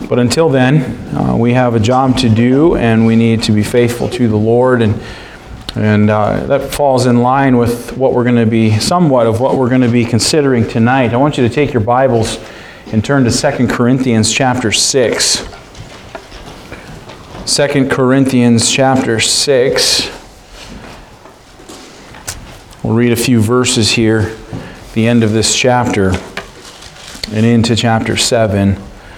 But until then, we have a job to do, and we need to be faithful to the Lord, and that falls in line with what we're going to be, somewhat of what we're going to be considering tonight. I want you to take your Bibles and turn to 2 Corinthians chapter 6. 2 Corinthians chapter 6. We'll read a few verses here at the end of this chapter and into chapter 7.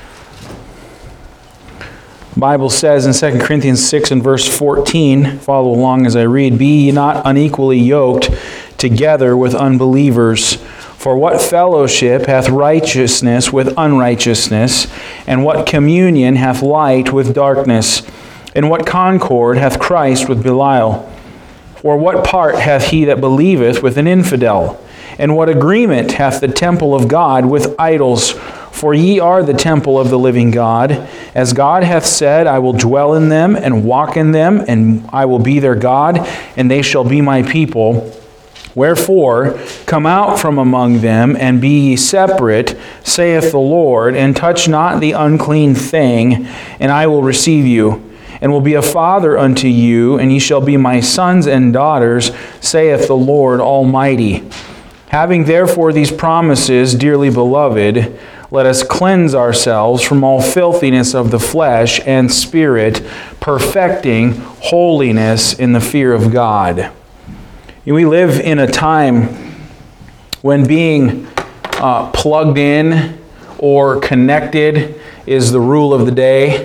The Bible says in 2 Corinthians 6 and verse 14, follow along as I read, "Be ye not unequally yoked together with unbelievers. For what fellowship hath righteousness with unrighteousness? And what communion hath light with darkness? And what concord hath Christ with Belial? Or what part hath he that believeth with an infidel? And what agreement hath the temple of God with idols? For ye are the temple of the living God. As God hath said, I will dwell in them and walk in them, and I will be their God, and they shall be my people. Wherefore, come out from among them, and be ye separate, saith the Lord, and touch not the unclean thing, and I will receive you, and will be a father unto you, and ye shall be my sons and daughters, saith the Lord Almighty. Having therefore these promises, dearly beloved, let us cleanse ourselves from all filthiness of the flesh and spirit, perfecting holiness in the fear of God." We live in a time when being plugged in or connected is the rule of the day.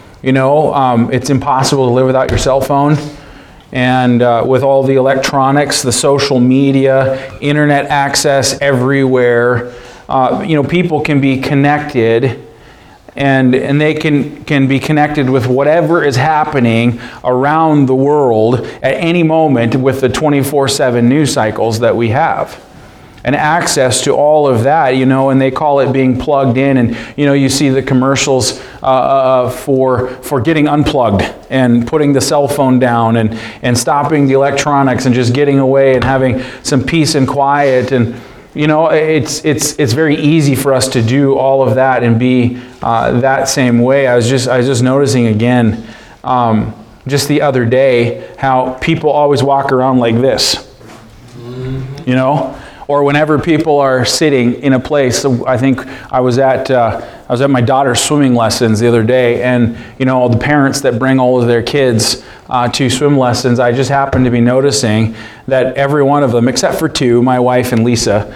It's impossible to live without your cell phone. And with all the electronics, the social media, internet access everywhere, people can be connected, and they can be connected with whatever is happening around the world at any moment with the 24/7 news cycles that we have. And access to all of that, and they call it being plugged in. And, you see the commercials for getting unplugged and putting the cell phone down and stopping the electronics and just getting away and having some peace and quiet. And, it's very easy for us to do all of that and be that same way. I was just noticing again, just the other day, how people always walk around like this, Or whenever people are sitting in a place. I think I was at my daughter's swimming lessons the other day, and the parents that bring all of their kids to swim lessons, I just happened to be noticing that every one of them, except for two, my wife and Lisa,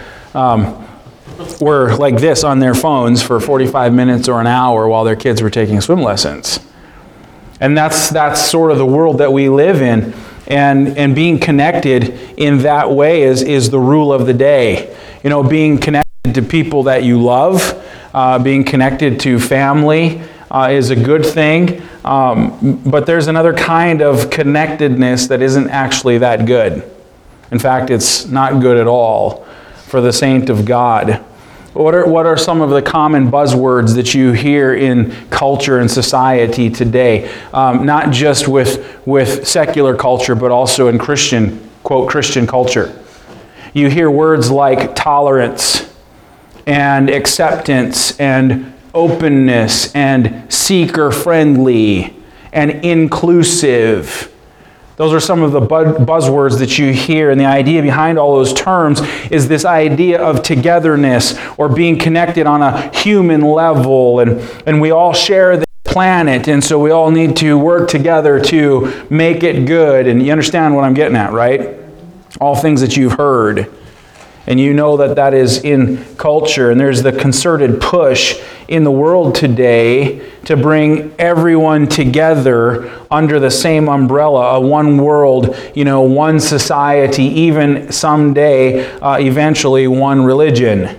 were like this on their phones for 45 minutes or an hour while their kids were taking swim lessons. And that's sort of the world that we live in. And being connected in that way is the rule of the day. Being connected to people that you love, being connected to family is a good thing. But there's another kind of connectedness that isn't actually that good. In fact, it's not good at all for the saint of God. What are some of the common buzzwords that you hear in culture and society today? Not just with secular culture, but also in Christian, quote, Christian culture. You hear words like tolerance and acceptance and openness and seeker-friendly and inclusive. Those are some of the buzzwords that you hear, and the idea behind all those terms is this idea of togetherness or being connected on a human level, and we all share the planet, and so we all need to work together to make it good. And you understand what I'm getting at, right? All things that you've heard. And you know that is in culture, and there's the concerted push in the world today to bring everyone together under the same umbrella, a one world, one society, even someday, eventually one religion.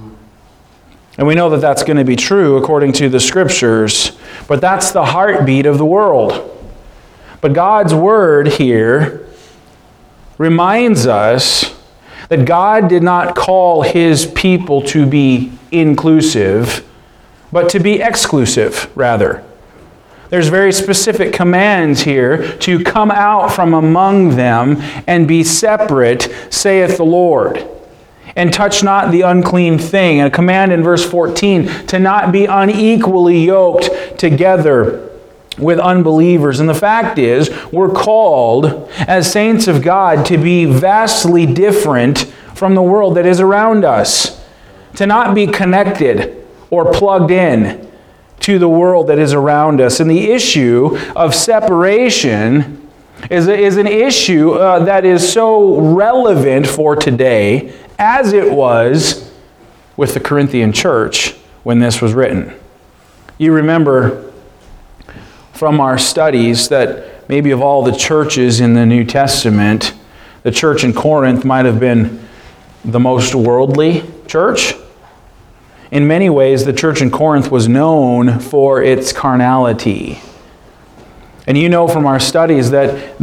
And we know that that's going to be true according to the Scriptures, but that's the heartbeat of the world. But God's Word here reminds us that God did not call His people to be inclusive, but to be exclusive, rather. There's very specific commands here to come out from among them and be separate, saith the Lord. And touch not the unclean thing. And a command in verse 14 to not be unequally yoked together with unbelievers. And the fact is, we're called as saints of God to be vastly different from the world that is around us. To not be connected or plugged in to the world that is around us. And the issue of separation is an issue that is so relevant for today as it was with the Corinthian church when this was written. You remember from our studies that maybe of all the churches in the New Testament, the church in Corinth might have been the most worldly church. In many ways, the church in Corinth was known for its carnality. And you know from our studies that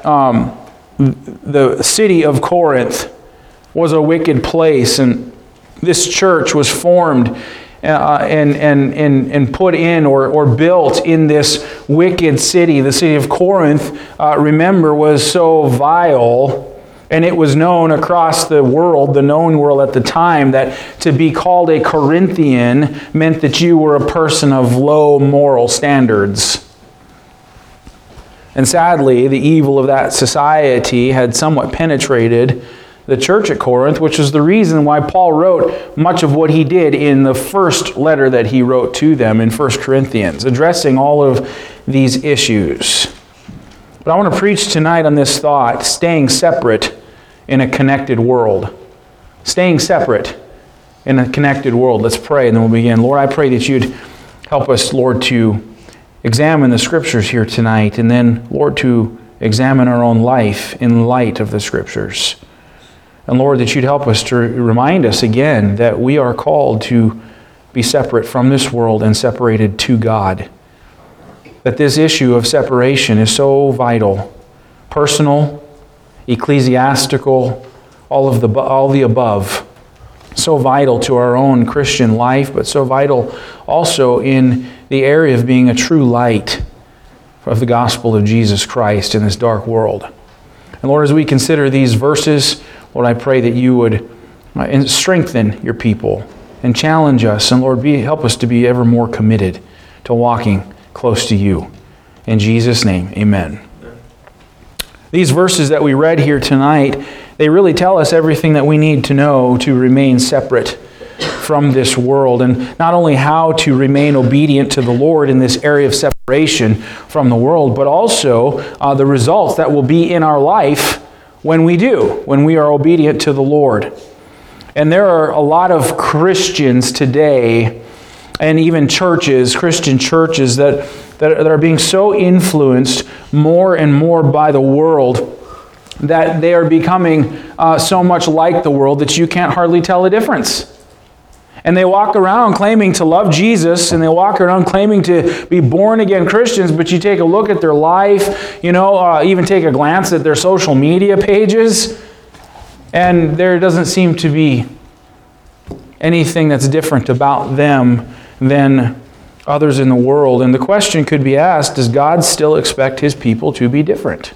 the city of Corinth was a wicked place, and this church was formed and put in or built in this wicked city. The city of Corinth, remember, was so vile, and it was known across the world, the known world at the time, that to be called a Corinthian meant that you were a person of low moral standards. And sadly, the evil of that society had somewhat penetrated the church at Corinth, which is the reason why Paul wrote much of what he did in the first letter that he wrote to them in 1 Corinthians, addressing all of these issues. But I want to preach tonight on this thought, staying separate in a connected world. Staying separate in a connected world. Let's pray and then we'll begin. Lord, I pray that you'd help us, Lord, to examine the Scriptures here tonight, and then, Lord, to examine our own life in light of the Scriptures. And Lord, that you'd help us to remind us again that we are called to be separate from this world and separated to God. That this issue of separation is so vital, personal, ecclesiastical, all the above. So vital to our own Christian life, but so vital also in the area of being a true light of the gospel of Jesus Christ in this dark world. And Lord, as we consider these verses, Lord, I pray that you would strengthen your people and challenge us. And Lord, help us to be ever more committed to walking close to you. In Jesus' name, amen. These verses that we read here tonight, they really tell us everything that we need to know to remain separate from this world, and not only how to remain obedient to the Lord in this area of separation from the world, but also the results that will be in our life when we are obedient to the Lord. And there are a lot of Christians today, and even churches, Christian churches, that are being so influenced more and more by the world that they are becoming so much like the world that you can't hardly tell a difference. And they walk around claiming to love Jesus, and they walk around claiming to be born-again Christians, but you take a look at their life, even take a glance at their social media pages, and there doesn't seem to be anything that's different about them than others in the world. And the question could be asked, does God still expect His people to be different?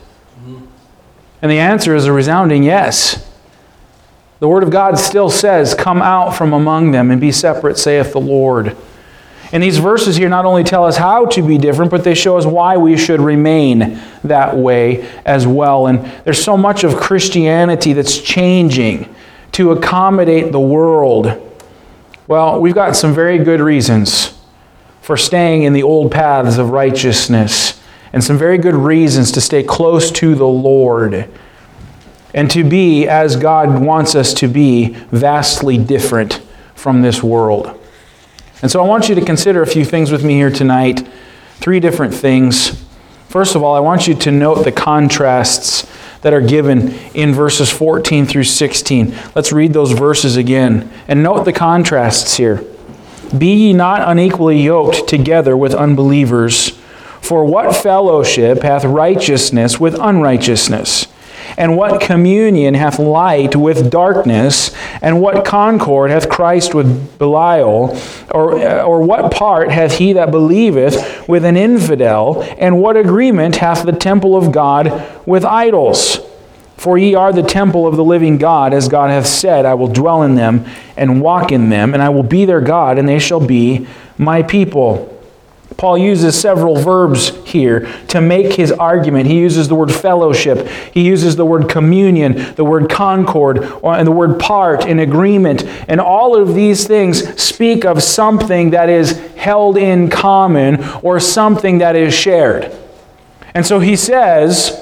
And the answer is a resounding yes. The Word of God still says, "Come out from among them and be separate, saith the Lord." And these verses here not only tell us how to be different, but they show us why we should remain that way as well. And there's so much of Christianity that's changing to accommodate the world. Well, we've got some very good reasons for staying in the old paths of righteousness, and some very good reasons to stay close to the Lord and to be, as God wants us to be, vastly different from this world. And so I want you to consider a few things with me here tonight. 3 different things. First of all, I want you to note the contrasts that are given in verses 14 through 16. Let's read those verses again and note the contrasts here. "Be ye not unequally yoked together with unbelievers, for what fellowship hath righteousness with unrighteousness? And what communion hath light with darkness? And what concord hath Christ with Belial? Or what part hath he that believeth with an infidel? And what agreement hath the temple of God with idols? For ye are the temple of the living God, as God hath said, I will dwell in them and walk in them, and I will be their God, and they shall be my people. Paul uses several verbs here to make his argument. He uses the word fellowship. He uses the word communion, the word concord, and the word part and agreement. And all of these things speak of something that is held in common or something that is shared. And so he says,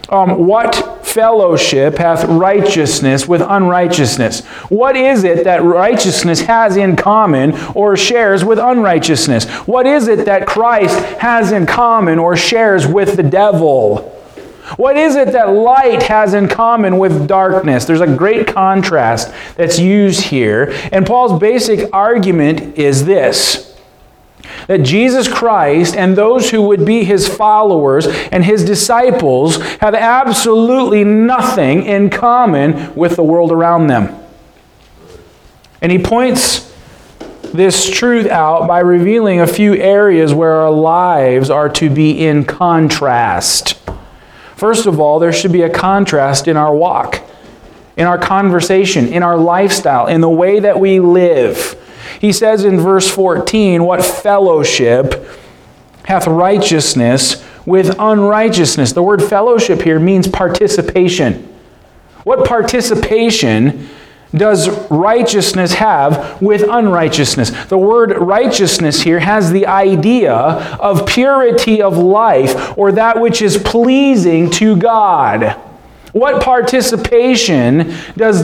what fellowship hath righteousness with unrighteousness? What is it that righteousness has in common or shares with unrighteousness? What is it that Christ has in common or shares with the devil? What is it that light has in common with darkness? There's a great contrast that's used here. And Paul's basic argument is this: that Jesus Christ and those who would be his followers and his disciples have absolutely nothing in common with the world around them. And he points this truth out by revealing a few areas where our lives are to be in contrast. First of all, there should be a contrast in our walk, in our conversation, in our lifestyle, in the way that we live. He says in verse 14, what fellowship hath righteousness with unrighteousness? The word fellowship here means participation. What participation does righteousness have with unrighteousness? The word righteousness here has the idea of purity of life, or that which is pleasing to God. What participation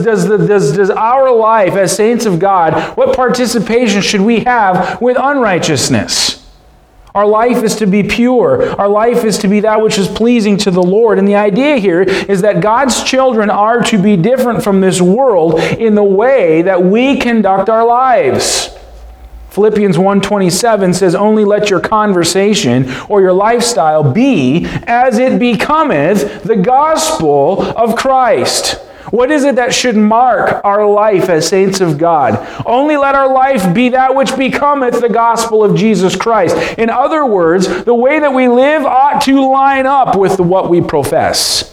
does our life as saints of God, what participation should we have with unrighteousness? Our life is to be pure. Our life is to be that which is pleasing to the Lord. And the idea here is that God's children are to be different from this world in the way that we conduct our lives. Philippians 1:27 says, only let your conversation or your lifestyle be as it becometh the gospel of Christ. What is it that should mark our life as saints of God? Only let our life be that which becometh the gospel of Jesus Christ. In other words, the way that we live ought to line up with what we profess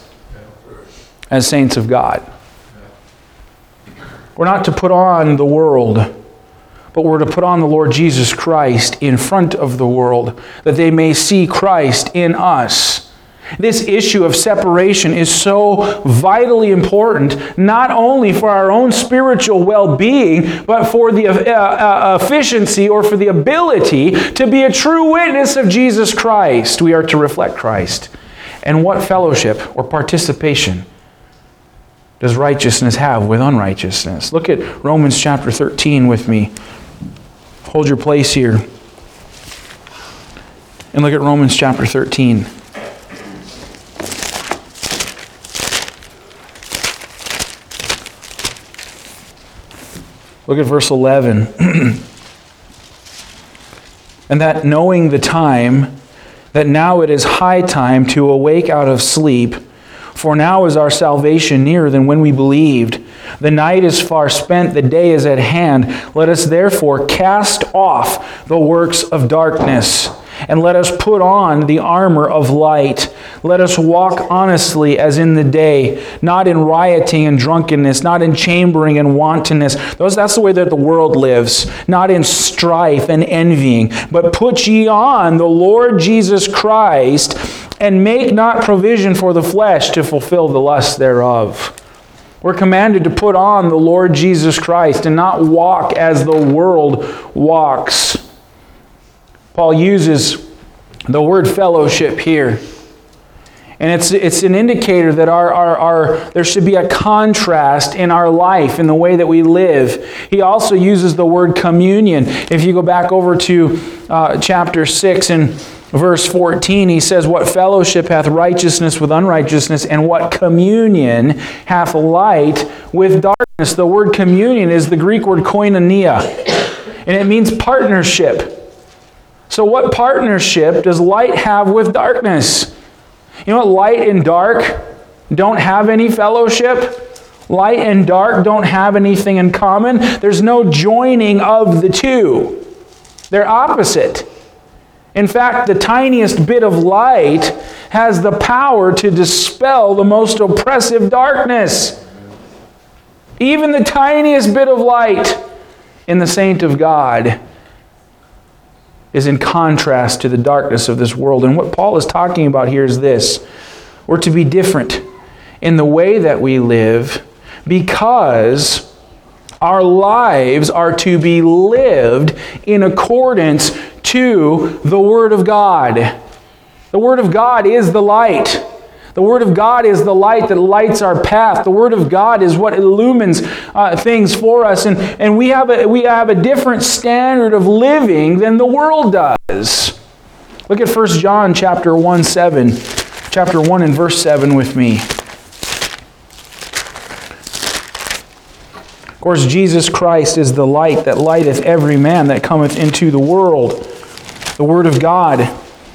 as saints of God. We're not to put on the world, but we're to put on the Lord Jesus Christ in front of the world, that they may see Christ in us. This issue of separation is so vitally important, not only for our own spiritual well-being, but for the efficiency or for the ability to be a true witness of Jesus Christ. We are to reflect Christ. And what fellowship or participation does righteousness have with unrighteousness? Look at Romans chapter 13 with me. Hold your place here. And look at Romans chapter 13. Look at verse 11. And that knowing the time, that now it is high time to awake out of sleep, for now is our salvation nearer than when we believed. The night is far spent, the day is at hand. Let us therefore cast off the works of darkness, and let us put on the armor of light. Let us walk honestly as in the day, not in rioting and drunkenness, not in chambering and wantonness. That's the way that the world lives, not in strife and envying. But put ye on the Lord Jesus Christ, and make not provision for the flesh to fulfill the lusts thereof. We're commanded to put on the Lord Jesus Christ and not walk as the world walks. Paul uses the word fellowship here. And it's an indicator that there should be a contrast in our life, in the way that we live. He also uses the word communion. If you go back over to chapter 6 and verse 14, he says, what fellowship hath righteousness with unrighteousness, and what communion hath light with darkness? The word communion is the Greek word koinonia, and it means partnership. So what partnership does light have with darkness? You know what? Light and dark don't have any fellowship. Light and dark don't have anything in common. There's no joining of the two. They're opposite. In fact, the tiniest bit of light has the power to dispel the most oppressive darkness. Even the tiniest bit of light in the saint of God is in contrast to the darkness of this world. And what Paul is talking about here is this. We're to be different in the way that we live because our lives are to be lived in accordance to the Word of God. The Word of God is the light. The Word of God is the light that lights our path. The Word of God is what illumines things for us. And we have a different standard of living than the world does. Look at 1 John chapter 1 and verse 7 with me. Of course, Jesus Christ is the light that lighteth every man that cometh into the world. The Word of God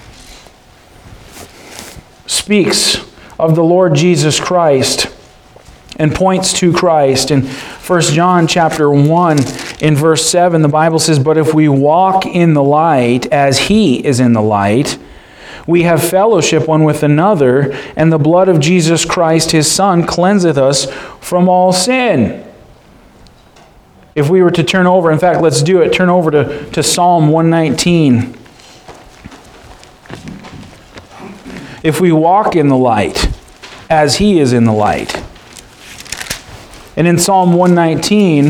speaks of the Lord Jesus Christ and points to Christ. In 1 John chapter 1 in verse 7, the Bible says, "But if we walk in the light as He is in the light, we have fellowship one with another, and the blood of Jesus Christ, His Son, cleanseth us from all sin." If we were to turn over, in fact, let's do it. Turn over to Psalm 119. If we walk in the light, as He is in the light. And in Psalm 119,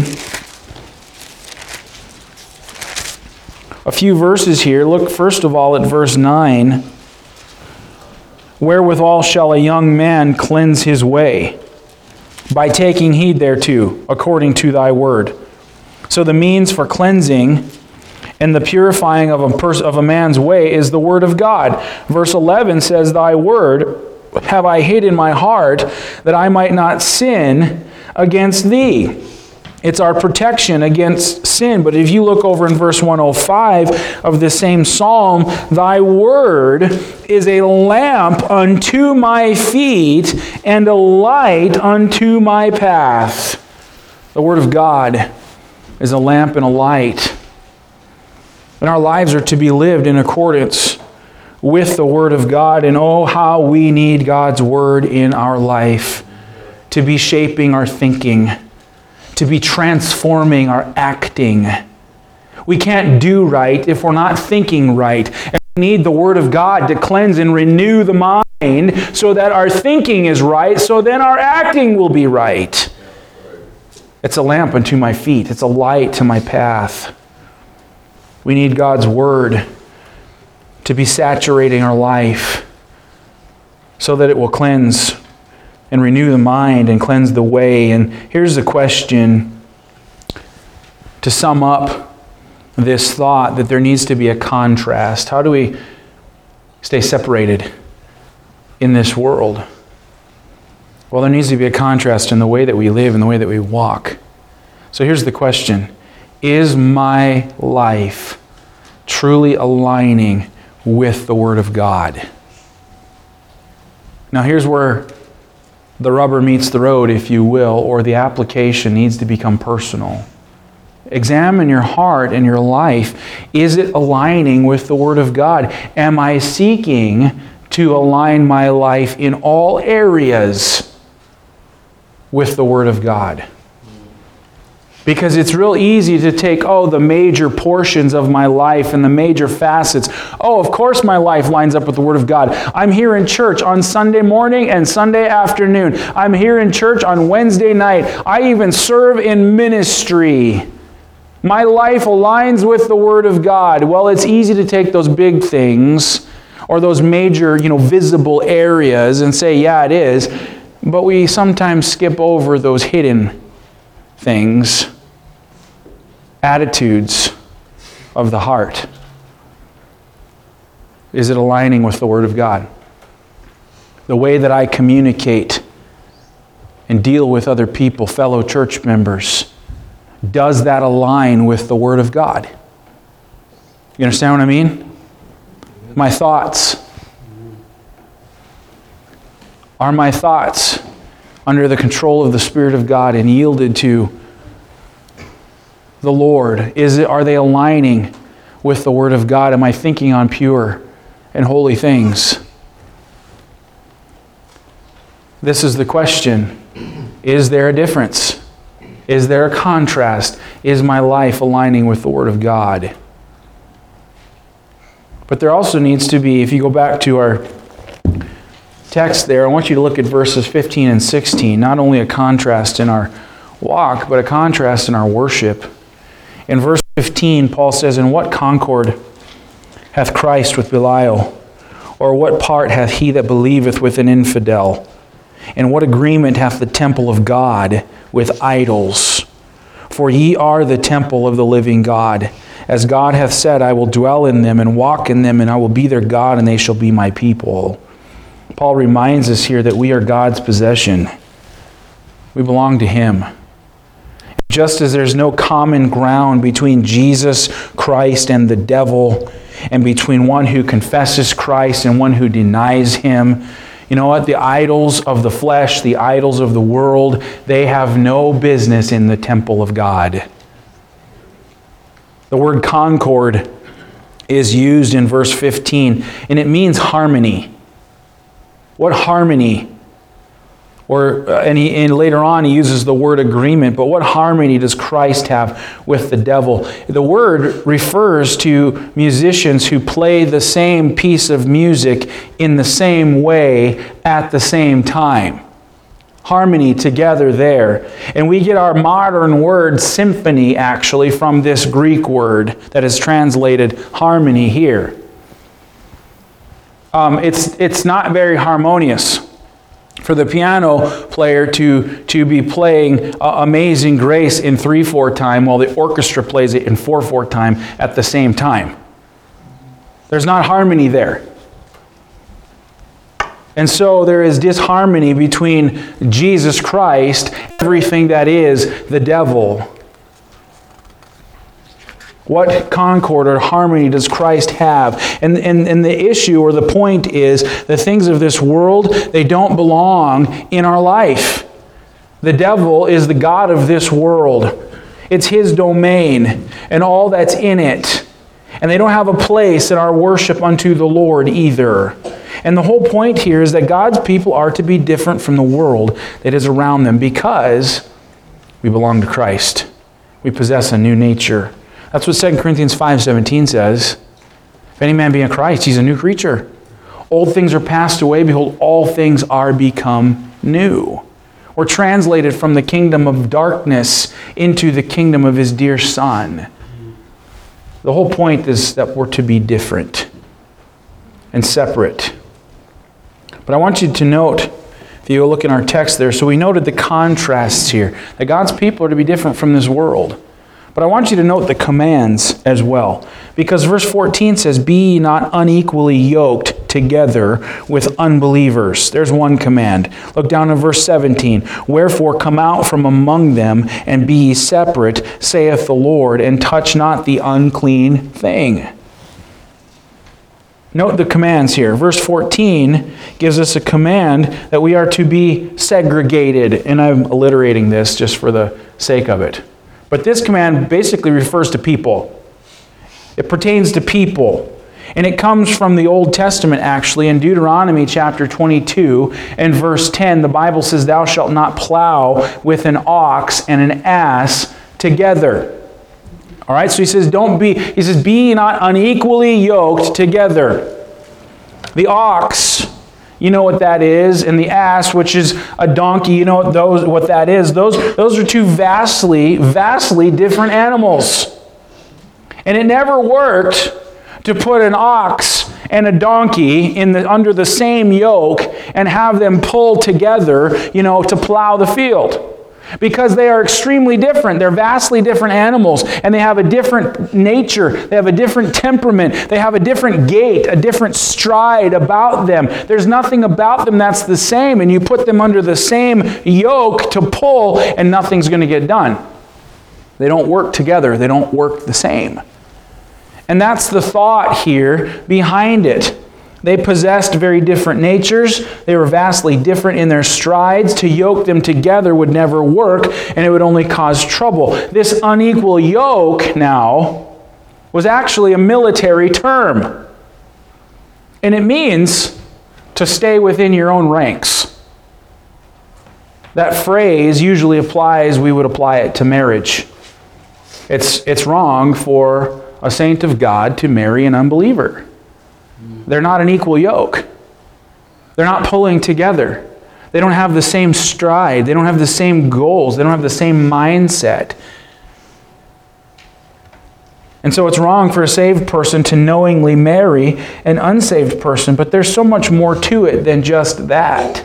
a few verses here. Look first of all at verse 9. "Wherewithal shall a young man cleanse his way? By taking heed thereto, according to thy word." So the means for cleansing and the purifying of a man's way is the Word of God. Verse 11 says, "Thy word have I hid in my heart, that I might not sin against thee." It's our protection against sin. But if you look over in verse 105 of this same psalm, "Thy word is a lamp unto my feet and a light unto my path." The Word of God is a lamp and a light. And our lives are to be lived in accordance with the Word of God. And oh, how we need God's Word in our life to be shaping our thinking, to be transforming our acting. We can't do right if we're not thinking right. And we need the Word of God to cleanse and renew the mind so that our thinking is right, so then our acting will be right. It's a lamp unto my feet. It's a light to my path. We need God's Word to be saturating our life so that it will cleanse and renew the mind and cleanse the way. And here's the question to sum up this thought, that there needs to be a contrast. How do we stay separated in this world? Well, there needs to be a contrast in the way that we live and the way that we walk. So here's the question. Is my life truly aligning with the Word of God? Now here's where the rubber meets the road, if you will, or the application needs to become personal. Examine your heart and your life. Is it aligning with the Word of God? Am I seeking to align my life in all areas with the Word of God? Because it's real easy to take, the major portions of my life and the major facets. Of course my life lines up with the Word of God. I'm here in church on Sunday morning and Sunday afternoon. I'm here in church on Wednesday night. I even serve in ministry. My life aligns with the Word of God. Well, it's easy to take those big things or those major, visible areas and say, yeah, it is. But we sometimes skip over those hidden things, attitudes of the heart. Is it aligning with the Word of God? The way that I communicate and deal with other people, fellow church members, does that align with the Word of God? You understand what I mean? My thoughts. Are my thoughts under the control of the Spirit of God and yielded to the Lord? Are they aligning with the Word of God? Am I thinking on pure and holy things? This is the question. Is there a difference? Is there a contrast? Is my life aligning with the Word of God? But there also needs to be, if you go back to our text there, I want you to look at verses 15 and 16, not only a contrast in our walk, but a contrast in our worship. In verse 15, Paul says, "And what concord hath Christ with Belial? Or what part hath he that believeth with an infidel? And what agreement hath the temple of God with idols? For ye are the temple of the living God. As God hath said, I will dwell in them and walk in them, and I will be their God, and they shall be my people." Paul reminds us here that we are God's possession. We belong to Him. Just as there's no common ground between Jesus Christ and the devil, and between one who confesses Christ and one who denies Him, you know what? The idols of the flesh, the idols of the world, they have no business in the temple of God. The word concord is used in verse 15, and it means harmony. What harmony? And later on he uses the word agreement, but what harmony does Christ have with the devil? The word refers to musicians who play the same piece of music in the same way at the same time. Harmony together there. And we get our modern word symphony actually from this Greek word that is translated harmony here. It's not very harmonious for the piano player to be playing Amazing Grace in 3/4 time while the orchestra plays it in 4/4 time at the same time. There's not harmony there. And so there is disharmony between Jesus Christ, everything that is the devil. What concord or harmony does Christ have? And the issue or the point is the things of this world, they don't belong in our life. The devil is the god of this world. It's his domain and all that's in it. And they don't have a place in our worship unto the Lord either. And the whole point here is that God's people are to be different from the world that is around them because we belong to Christ. We possess a new nature. That's what 2 Corinthians 5:17 says. If any man be in Christ, he's a new creature. Old things are passed away. Behold, all things are become new. We're translated from the kingdom of darkness into the kingdom of His dear Son. The whole point is that we're to be different and separate. But I want you to note, if you look in our text there, so we noted the contrasts here, that God's people are to be different from this world. But I want you to note the commands as well. Because verse 14 says, "Be ye not unequally yoked together with unbelievers." There's one command. Look down at verse 17. "Wherefore come out from among them, and be ye separate, saith the Lord, and touch not the unclean thing." Note the commands here. Verse 14 gives us a command that we are to be segregated. And I'm alliterating this just for the sake of it. But this command basically refers to people. It pertains to people. And it comes from the Old Testament actually. In Deuteronomy chapter 22 and verse 10, the Bible says, "Thou shalt not plow with an ox and an ass together." All right, so he says, "Be ye not unequally yoked together." The ox, you know what that is, and the ass, which is a donkey, you know what that is. Those are two vastly different animals. And it never worked to put an ox and a donkey under the same yoke and have them pull together, to plow the field. Because they are extremely different. They're vastly different animals, and they have a different nature. They have a different temperament. They have a different gait, a different stride about them. There's nothing about them that's the same, and you put them under the same yoke to pull, and nothing's going to get done. They don't work together. They don't work the same. And that's the thought here behind it. They possessed very different natures. They were vastly different in their strides. To yoke them together would never work, and it would only cause trouble. This unequal yoke now was actually a military term. And it means to stay within your own ranks. That phrase usually we would apply it to marriage. It's wrong for a saint of God to marry an unbeliever. They're not an equal yoke. They're not pulling together. They don't have the same stride. They don't have the same goals. They don't have the same mindset. And so it's wrong for a saved person to knowingly marry an unsaved person, but there's so much more to it than just that.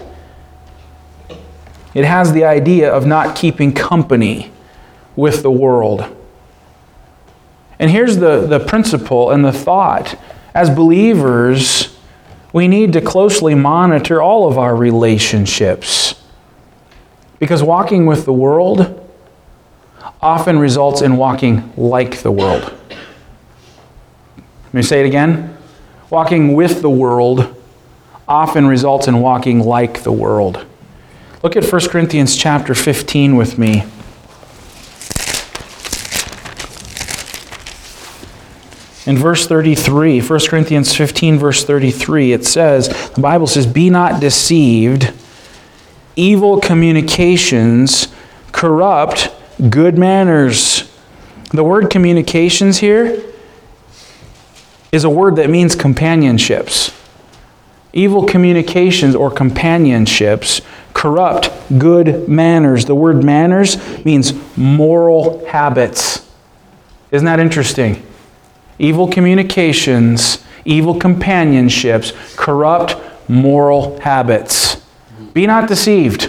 It has the idea of not keeping company with the world. And here's the principle and the thought. As believers, we need to closely monitor all of our relationships. Because walking with the world often results in walking like the world. Let me say it again. Walking with the world often results in walking like the world. Look at 1 Corinthians chapter 15 with me. In verse 33, 1 Corinthians 15, verse 33, it says, the Bible says, "Be not deceived. Evil communications corrupt good manners." The word communications here is a word that means companionships. Evil communications or companionships corrupt good manners. The word manners means moral habits. Isn't that interesting? Evil communications, evil companionships corrupt moral habits. Be not deceived.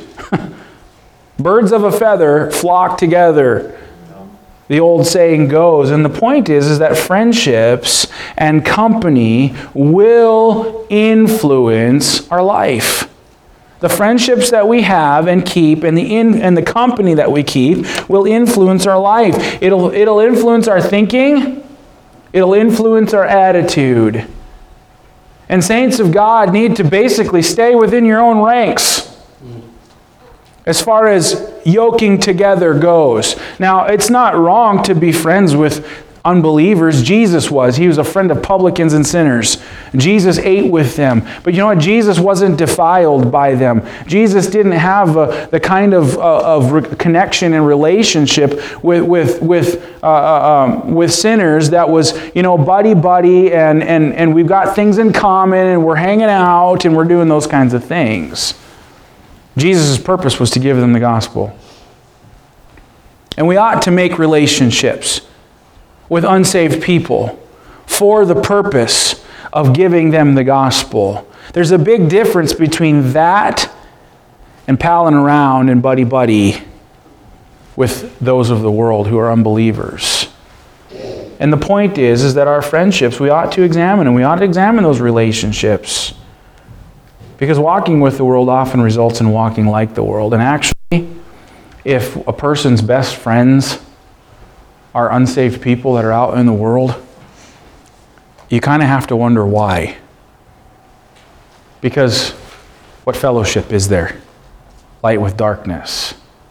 Birds of a feather flock together. The old saying goes, and the point is that friendships and company will influence our life. The friendships that we have and keep and the company that we keep will influence our life. It'll influence our thinking. It'll influence our attitude. And saints of God need to basically stay within your own ranks as far as yoking together goes. Now, it's not wrong to be friends with unbelievers. Jesus was. He was a friend of publicans and sinners. Jesus ate with them. But you know what? Jesus wasn't defiled by them. Jesus didn't have the kind of connection and relationship with sinners that was, buddy, and we've got things in common, and we're hanging out, and we're doing those kinds of things. Jesus' purpose was to give them the gospel. And we ought to make relationships with unsaved people for the purpose of giving them the gospel. There's a big difference between that and palling around and buddy-buddy with those of the world who are unbelievers. And the point is that our friendships, we ought to examine, and we ought to examine those relationships. Because walking with the world often results in walking like the world. And actually, if a person's best friends are unsaved people that are out in the world, you kind of have to wonder why. Because what fellowship is there? Light with darkness.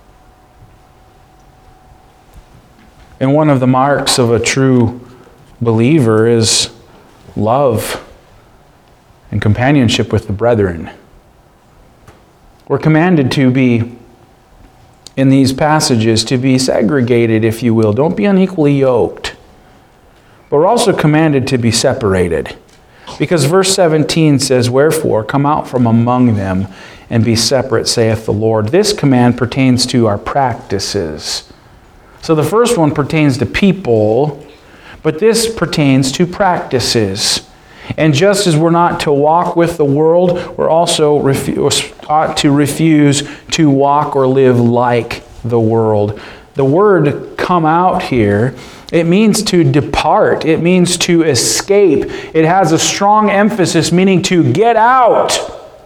And one of the marks of a true believer is love and companionship with the brethren. We're commanded to be, in these passages, to be segregated, if you will. Don't be unequally yoked. But we're also commanded to be separated. Because verse 17 says, "Wherefore, come out from among them and be separate, saith the Lord." This command pertains to our practices. So the first one pertains to people, but this pertains to practices. And just as we're not to walk with the world, we're also ought to refuse to walk or live like the world. The word "come out" here, it means to depart. It means to escape. It has a strong emphasis, meaning to get out.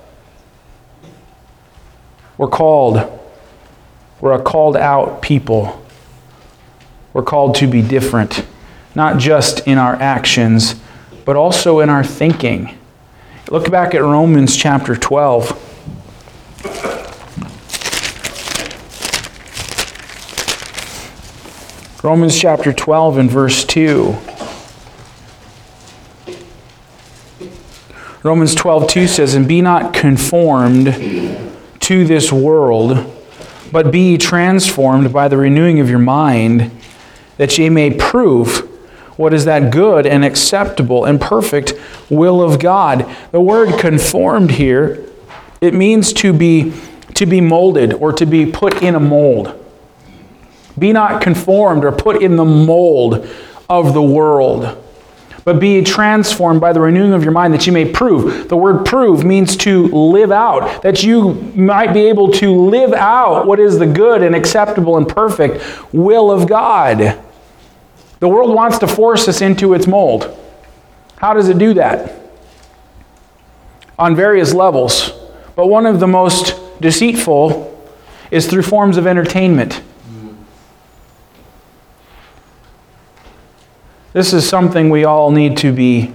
We're a called out people. We're called to be different, not just in our actions, but also in our thinking. Look back at Romans chapter 12. Romans chapter 12 and verse 2. Romans 12:2 says, "And be not conformed to this world, but be ye transformed by the renewing of your mind, that ye may prove what is that good and acceptable and perfect will of God. The word conformed here, it means to be molded or to be put in a mold. Be not conformed or put in the mold of the world, but be transformed by the renewing of your mind that you may prove. The word prove means to live out, that you might be able to live out what is the good and acceptable and perfect will of God. The world wants to force us into its mold. How does it do that? On various levels. But one of the most deceitful is through forms of entertainment. This is something we all need to be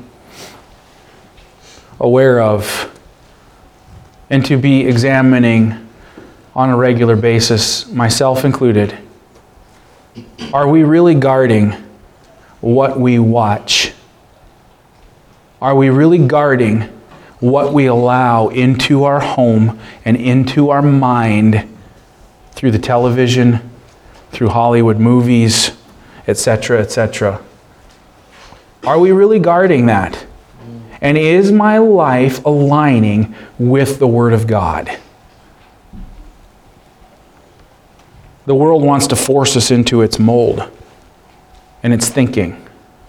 aware of and to be examining on a regular basis, myself included. Are we really guarding what we watch? Are we really guarding what we allow into our home and into our mind through the television, through Hollywood movies, etc., etc.? Are we really guarding that? And is my life aligning with the Word of God? The world wants to force us into its mold and its thinking.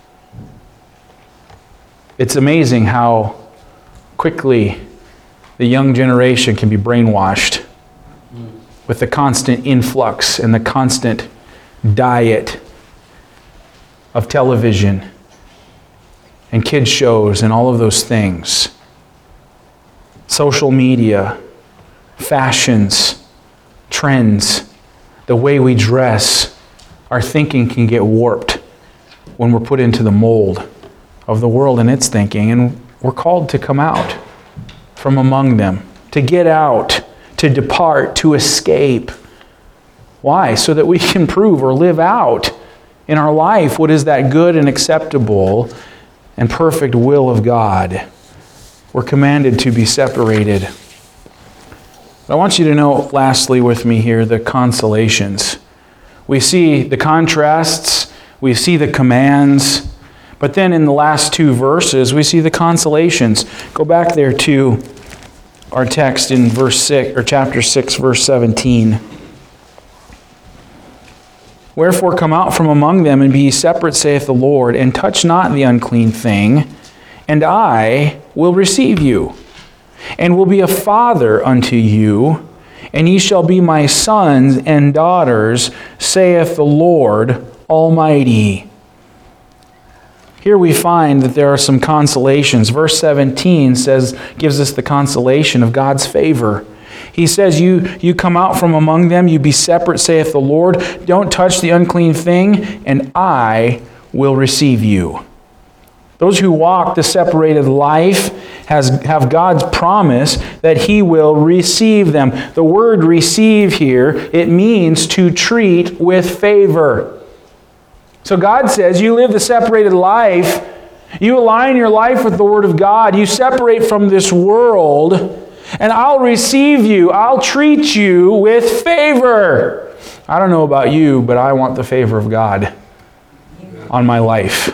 It's amazing how quickly the young generation can be brainwashed with the constant influx and the constant diet of television and kids shows and all of those things. Social media, fashions, trends, the way we dress, our thinking can get warped when we're put into the mold of the world and its thinking. And we're called to come out from among them, to get out, to depart, to escape. Why? So that we can prove or live out in our life what is that good and acceptable and perfect will of God. We're commanded to be separated. But I want you to know, lastly with me here, the consolations. We see the contrasts, we see the commands, but then in the last two verses, we see the consolations. Go back there to our text in verse 6, or chapter 6, verse 17. Wherefore come out from among them, and be ye separate, saith the Lord, and touch not the unclean thing, and I will receive you, and will be a father unto you, and ye shall be my sons and daughters, saith the Lord Almighty. Here we find that there are some consolations. Verse 17 gives us the consolation of God's favor. He says, you come out from among them, you be separate, saith the Lord. Don't touch the unclean thing, and I will receive you. Those who walk the separated life have God's promise that He will receive them. The word receive here, it means to treat with favor. So God says, you live the separated life, you align your life with the Word of God, you separate from this world, and I'll receive you, I'll treat you with favor. I don't know about you, but I want the favor of God on my life.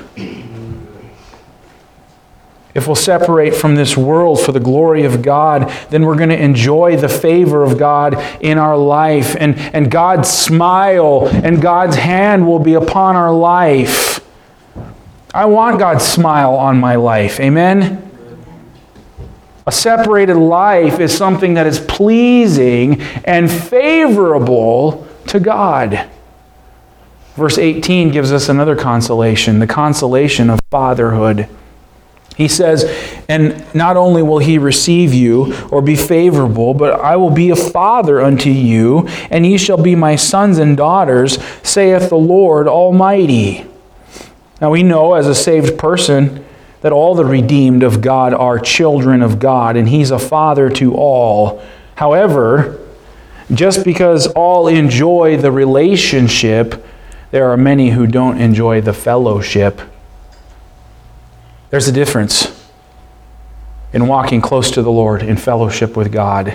If we'll separate from this world for the glory of God, then we're going to enjoy the favor of God in our life. And God's smile and God's hand will be upon our life. I want God's smile on my life. Amen? A separated life is something that is pleasing and favorable to God. Verse 18 gives us another consolation, the consolation of fatherhood. He says, and not only will He receive you or be favorable, but I will be a father unto you, and ye shall be my sons and daughters, saith the Lord Almighty. Now we know as a saved person that all the redeemed of God are children of God, and He's a father to all. However, just because all enjoy the relationship, there are many who don't enjoy the fellowship. There's a difference in walking close to the Lord in fellowship with God.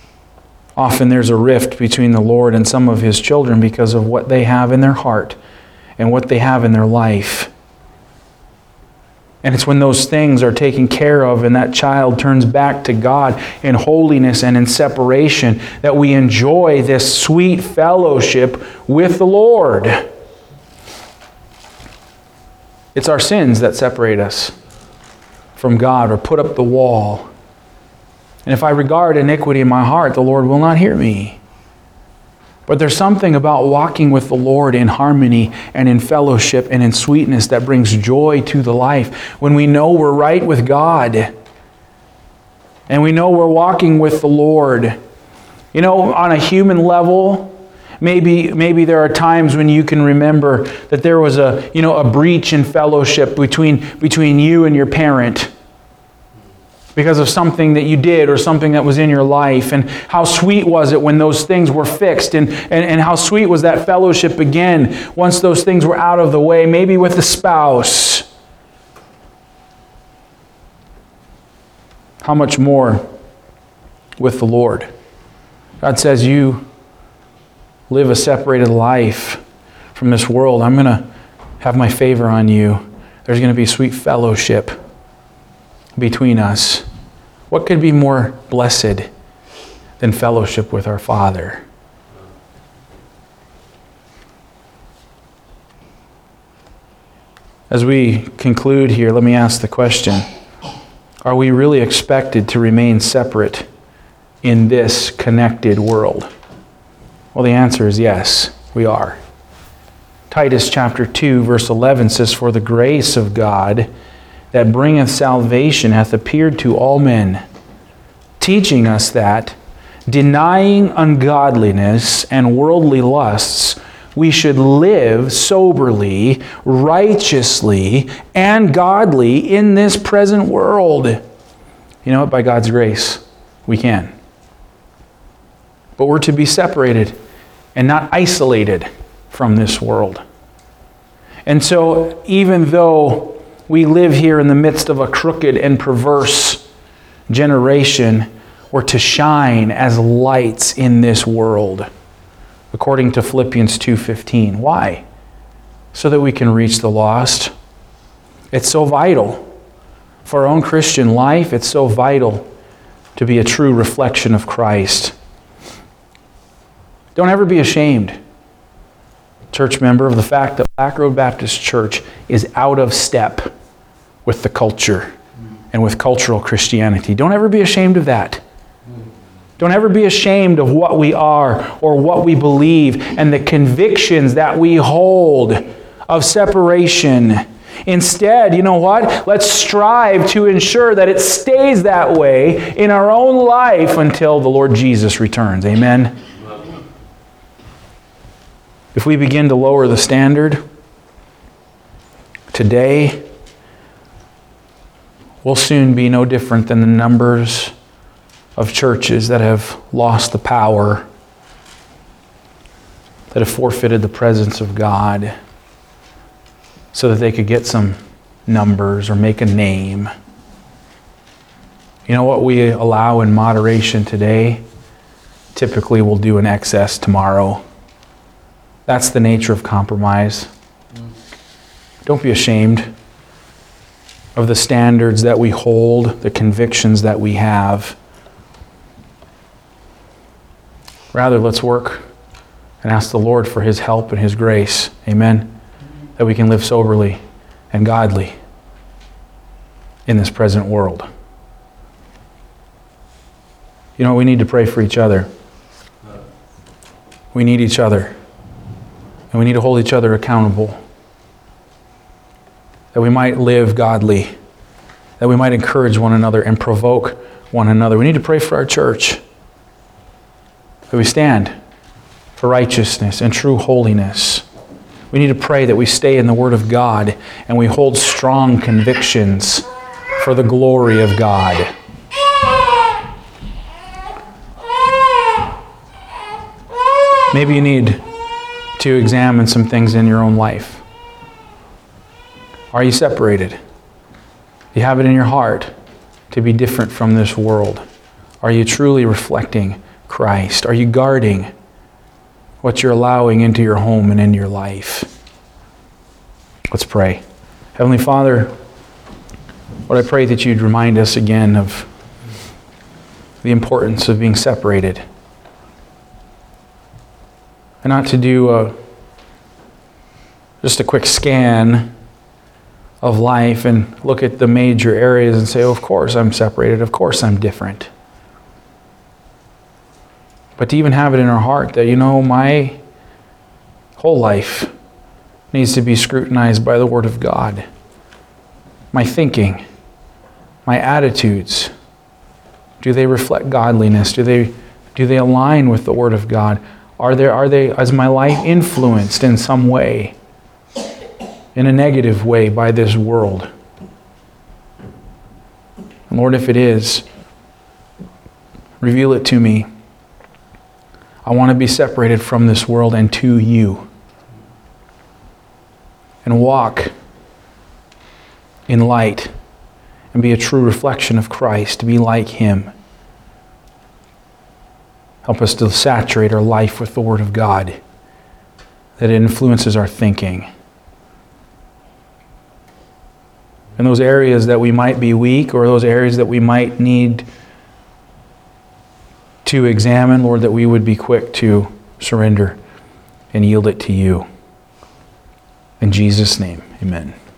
Often there's a rift between the Lord and some of His children because of what they have in their heart and what they have in their life. And it's when those things are taken care of and that child turns back to God in holiness and in separation that we enjoy this sweet fellowship with the Lord. It's our sins that separate us from God or put up the wall. And if I regard iniquity in my heart, the Lord will not hear me. But there's something about walking with the Lord in harmony and in fellowship and in sweetness that brings joy to the life when we know we're right with God and we know we're walking with the Lord. You know, on a human level, maybe there are times when you can remember that there was a breach in fellowship between you and your parent, because of something that you did or something that was in your life. And how sweet was it when those things were fixed, and how sweet was that fellowship again once those things were out of the way, maybe with the spouse. How much more with the Lord? God says, you live a separated life from this world. I'm going to have my favor on you. There's going to be sweet fellowship between us. What could be more blessed than fellowship with our Father? As we conclude here, let me ask the question, are we really expected to remain separate in this connected world? Well, the answer is yes, we are. Titus chapter 2, verse 11 says, "For the grace of God that bringeth salvation hath appeared to all men, teaching us that, denying ungodliness and worldly lusts, we should live soberly, righteously, and godly in this present world." You know what? By God's grace, we can. But we're to be separated and not isolated from this world. And so, even though we live here in the midst of a crooked and perverse generation, we're to shine as lights in this world, according to Philippians 2:15. Why? So that we can reach the lost. It's so vital for our own Christian life. It's so vital to be a true reflection of Christ. Don't ever be ashamed, church member, of the fact that Black Road Baptist Church is out of step with the culture and with cultural Christianity. Don't ever be ashamed of that. Don't ever be ashamed of what we are or what we believe and the convictions that we hold of separation. Instead, you know what? Let's strive to ensure that it stays that way in our own life until the Lord Jesus returns. Amen? If we begin to lower the standard today, we'll soon be no different than the numbers of churches that have lost the power, that have forfeited the presence of God so that they could get some numbers or make a name. You know what we allow in moderation today, typically we'll do in excess tomorrow. That's the nature of compromise. Don't be ashamed of the standards that we hold, the convictions that we have. Rather, let's work and ask the Lord for His help and His grace. Amen? That we can live soberly and godly in this present world. You know, we need to pray for each other. We need each other. And we need to hold each other accountable. That we might live godly. That we might encourage one another and provoke one another. We need to pray for our church. That we stand for righteousness and true holiness. We need to pray that we stay in the Word of God and we hold strong convictions for the glory of God. Maybe you need to examine some things in your own life. Are you separated? Do you have it in your heart to be different from this world? Are you truly reflecting Christ? Are you guarding what you're allowing into your home and into your life? Let's pray. Heavenly Father, Lord, I pray that you'd remind us again of the importance of being separated. And not to do just a quick scan of life and look at the major areas and say, oh, of course I'm separated, of course I'm different. But to even have it in our heart that, my whole life needs to be scrutinized by the Word of God. My thinking, my attitudes, do they reflect godliness? Do they align with the Word of God? Are they, is my life influenced in some way, in a negative way, by this world? And Lord, if it is, reveal it to me. I want to be separated from this world and to you, and walk in light and be a true reflection of Christ, to be like Him. Help us to saturate our life with the Word of God, that it influences our thinking. In those areas that we might be weak, or those areas that we might need to examine, Lord, that we would be quick to surrender and yield it to you. In Jesus' name, amen.